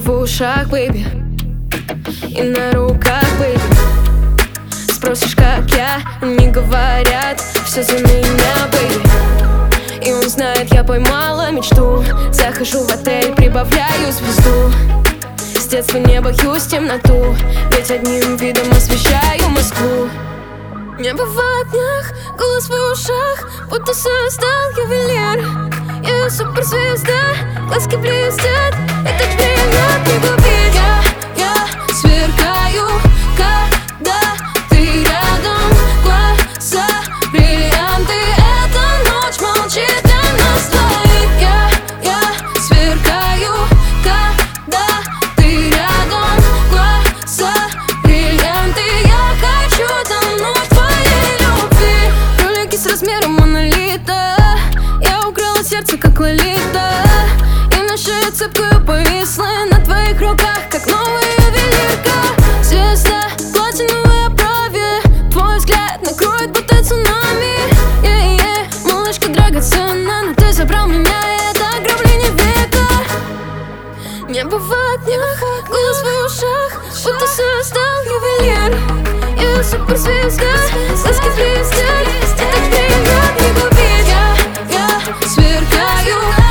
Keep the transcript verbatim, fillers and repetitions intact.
в ушах, бэйби, и на руках, бэйби. Спросишь, как я, они говорят, все за меня, бэйби. И он знает, я поймала мечту. Захожу в отель, прибавляю звезду. С детства не боюсь темноту, ведь одним видом освещаю Москву. Небо в окнах, голос в ушах, будто создал ювелир. Я суперзвезда, глазки блестят, это время не губит. Я, я сверкаю, когда ты рядом. Глаза бриллианты, эта ночь молчит для нас двоих. Я, я сверкаю, когда ты рядом. Глаза бриллианты, я хочу тонуть в твоей любви. Кролики с размером монолита, я украла сердце, как Лолита. И наша цепкая повисла на твоих руках, как новая ювелирка. Звезда, платиновые брови, твой взгляд накроет будто цунами. Yeah, yeah. Малышка драгоценна, но ты забрал меня, и это ограбление века. Небо в окнах, голос в ушах, будто создал ювелир. Я суперзвезда, глазки блестят, это время не губит. Я, я сверкаю,